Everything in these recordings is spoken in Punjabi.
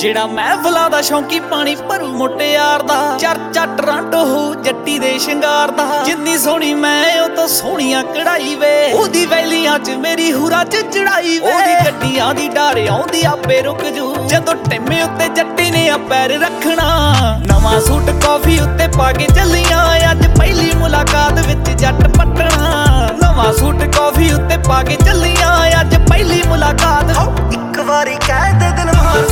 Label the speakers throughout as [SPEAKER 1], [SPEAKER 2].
[SPEAKER 1] ਜਿਹੜਾ ਮਹਿਫਲਾਂ ਦਾ ਸ਼ੌਂਕੀ ਪਾਣੀ ਭਰੂ ਮੁਟਿਆਰ ਦਾ ਚਰਚਾ ਟਰਾਂਟੋ ਹੋ ਜੱਟੀ ਦੇ ਸ਼ਿੰਗਾਰ ਦਾ। ਜਿੰਨੀ ਸੋਹਣੀ ਮੈਂ ਉਹ ਤੋਂ ਸੋਹਣੀਆਂ ਕਢਾਈ ਵੇ, ਉਹਦੀ ਵੈਲੀਆਂ 'ਚ ਮੇਰੀ ਹੂਰਾ 'ਚ ਚੜਾਈ ਵੇ। ਉਹਦੀ ਗੱਡੀਆਂ ਦੀ ਡਾਰ ਆਉਂਦੀ ਆਪੇ ਰੁਕ ਜੂ, ਜਦੋਂ ਟਿੰਮੇ ਉੱਤੇ ਜੱਟੀ ਨੇ ਆ ਪੈਰ ਰੱਖਣਾ। ਨਵਾਂ ਸੂਟ ਕਾਫੀ ਉੱਤੇ ਪਾ ਕੇ ਚੱਲੀਆਂ, ਅੱਜ ਪਹਿਲੀ ਮੁਲਾਕਾਤ ਵਿੱਚ ਜੱਟ ਪੱਟਣਾ। ਨਵਾਂ ਸੂਟ ਕਾਫੀ ਉੱਤੇ ਪਾ ਕੇ ਚੱਲੀਆਂ, ਅੱਜ ਪਹਿਲੀ ਮੁਲਾਕਾਤ। ਇੱਕ ਵਾਰੀ ਕਹਿ ਦੇ ਦਿਲ ਮਾਰ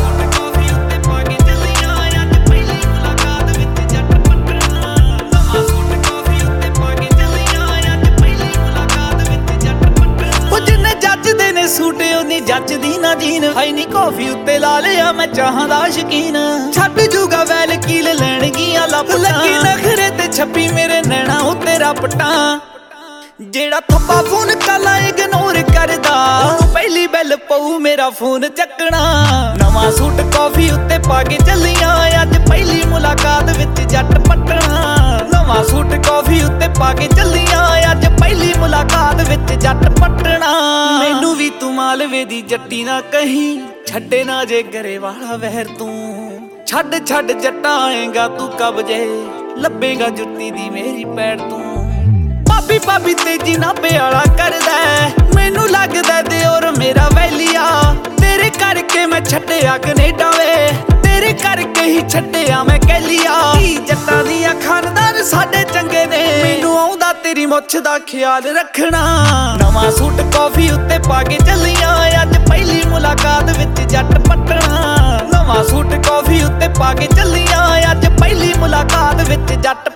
[SPEAKER 1] ਸੂਟ ਉਹਨੀ ਜੱਚਦੀ ਨਾ ਜੀਨ। ਹਾਈ ਨੀ ਕਾਫੀ ਉੱਤੇ ਲਾ ਲਿਆ ਮੈਂ ਚਾਹਾਂ ਦਾ ਸ਼ਕੀਨ। ਛੱਡ ਜੂਗਾ ਵੈਲ ਕੀਲ ਲੈਣਗੀਆਂ ਲੱਭਾਂ, ਲੱਗੀ ਨਖਰੇ ਤੇ ਛੱਪੀ ਮੇਰੇ ਨੈਣਾ ਉੱਤੇ ਰਪਟਾਂ। ਜਿਹੜਾ ਥੱਪਾ ਫੋਨ ਕਾਲਾ ਇਗਨੋਰ ਕਰਦਾ, ਉਹਨੂੰ ਪਹਿਲੀ ਬੈਲ ਪਊ ਮੇਰਾ ਫੋਨ ਚੱਕਣਾ। ਨਵਾਂ ਸੂਟ ਕਾਫੀ ਉੱਤੇ ਪਾ ਕੇ ਚੱਲੀਆਂ, ਅੱਜ ਪਹਿਲੀ ਮੁਲਾਕਾਤ ਵਿੱਚ ਜੱਟ ਪੱਟਣਾ। ਨਵਾਂ ਸੂਟ ਕਾਫੀ ਉੱਤੇ ਪਾ ਕੇ ਚੱਲੀਆਂ, ਅੱਜ ਪਹਿਲੀ ਮੁਲਾਕਾਤ ਵਿੱਚ ਜੱਟ ਪੱਟਣਾ। ਮੈਨੂੰ ਵੀ ਤੂੰ ਮਾਲਵੇ ਦੀ ਜੱਟੀ ਨਾ ਕਹੀਂ, ਛੱਡੇ ਨਾ ਜੇ ਗਰੇ ਵਾਲਾ ਵਹਿਰ ਤੂੰ। ਛੱਡ ਛੱਡ ਜੱਟਾਂ ਆਏਗਾ ਤੂੰ ਕਬਜੇ, ਲੱਭੇਗਾ ਜੁੱਤੀ ਦੀ ਮੇਰੀ ਪੈੜ ਤੂੰ। ਭਾਬੀ ਭਾਬੀ ਤੇਜੀ ਨਾ ਪਿਆਲਾ ਕਰਦਾ, ਮੈਨੂੰ ਲੱਗਦਾ ਦਿਓਰ ਮੇਰਾ ਵੈਲੀਆ। ਤੇਰੇ ਕਰਕੇ ਮੈਂ ਛੱਡਿਆ ਕਨੇਡਾ ਵੇ, ਤੇਰੇ ਕਰਕੇ ਹੀ ਛੱਡਿਆ ਮੈਂ ਕਹਿਲੀਆ। ਜੱਟਾਂ ਦੀਆਂ ਖਾਨਦਾਨ ਸਾਡੇ ਚੰਗੇ ਨੇ, ਮੈਨੂੰ ਆਉਂਦਾ ਤੇਰੀ ਮੁੱਛ ਦਾ ਖਿਆਲ ਰੱਖਣਾ। ਨਵਾਂ ਸੂਟ ਕਾਫੀ ਉੱਤੇ ਪਾ ਕੇ ਚੱਲੀਆਂ, ਅੱਜ ਪਹਿਲੀ ਮੁਲਾਕਾਤ ਵਿੱਚ ਜੱਟ ਪੱਟਣਾ। ਨਵਾਂ ਸੂਟ ਕਾਫੀ ਉੱਤੇ ਪਾ ਕੇ ਚੱਲੀਆਂ, ਅੱਜ ਪਹਿਲੀ ਮੁਲਾਕਾਤ ਵਿੱਚ ਜੱਟ